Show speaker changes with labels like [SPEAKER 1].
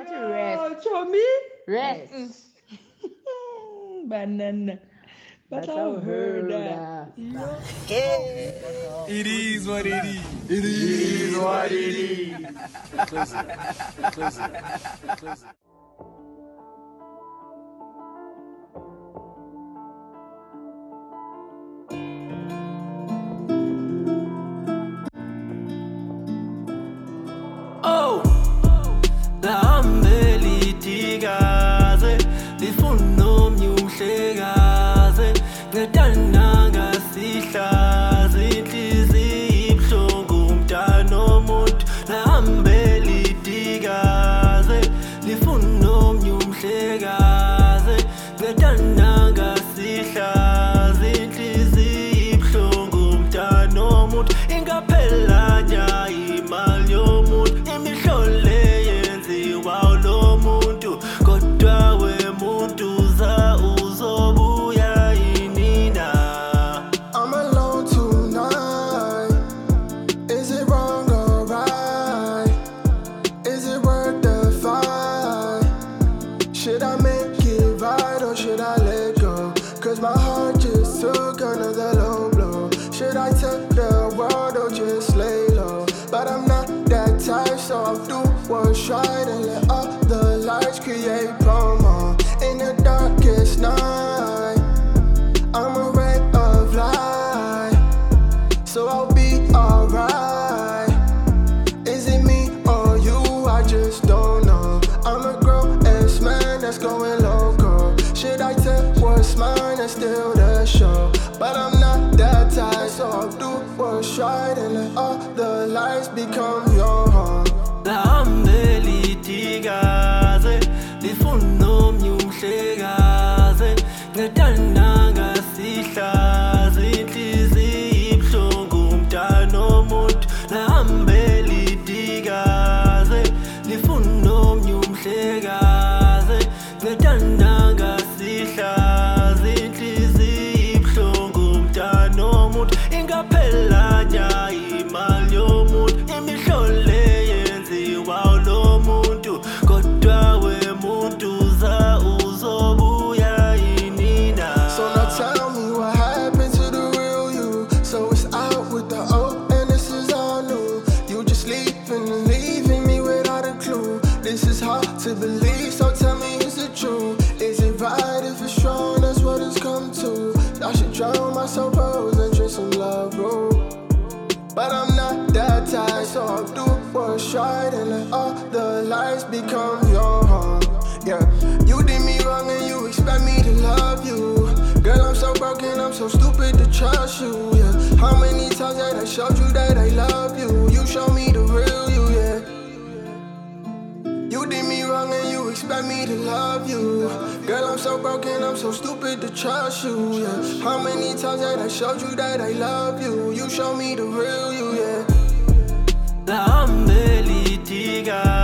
[SPEAKER 1] to rest.
[SPEAKER 2] Chomi.
[SPEAKER 1] Rest.
[SPEAKER 2] Banana. But I heard that.
[SPEAKER 3] It is what it is.
[SPEAKER 4] It is what it is.
[SPEAKER 3] Close it. Close it. Close it.
[SPEAKER 5] Oh, lahambeli tikaze lifuna umhlekaze ngedana ngasihlaze inhliziyo ibhlungu umntana omuntu lahambeli tikaze lifuna umhlekaze ngedana ngasihlaze inhliziyo ibhlungu umntana omuntu ingaphela nya imali yomuntu imihlole yenziwa lo muntu kodwa wemuntu za uzobuya inina.
[SPEAKER 4] I'm alone tonight. Is it wrong or right? Is it worth the fight? Should I make it right or should I let go? Cause my heart just took another low blow. Should I tell the world or just lay low? But I'm not that type, so I'll do what's right and let all the lights create promo. In the darkest night, I'm a ray of light, so I'll be alright. Is it me or you? I just don't know. I'm a grown-ass man that's going loco. Should I tell what's mine and steal the show? But I'm not that type, so I'll do what's right and let all the lights become your home.
[SPEAKER 5] Lahambeli tikaze lifuna umhlekaze ngedana ngasihlaze inhliziyo ibhlungu umntana omuntu lahambeli tikaze lifuna umhlekaze ngedana ngasihlaze inhliziyo ibhlungu umntana omuntu ingaphela nya imali yomuntu imihlole yenziwa lo muntu kodwa wemuntu za uzobuya inina.
[SPEAKER 4] So now tell me what happened to the real you. So it's out with the old and this is all new. You just leaving and leaving me without a clue. This is hard to believe, so tell me is it true? Is it right if it's wrong? That's what it's come to. I should drown my sorrows and drink some love, bro. But I'm not that type, so I'll do what's right and let all the lights become your home. Yeah, you did me wrong and you expect me to love you. Girl, I'm so broken, I'm so stupid to trust you. Yeah, how many times that I showed you that I love you? You showed me the real you, yeah. You did me wrong and you expect me to love you. Girl, I'm so broken, I'm so stupid to trust you, yeah. How many times that I showed you that I love you? You showed me the real you, yeah.
[SPEAKER 5] Lahambeli tikaze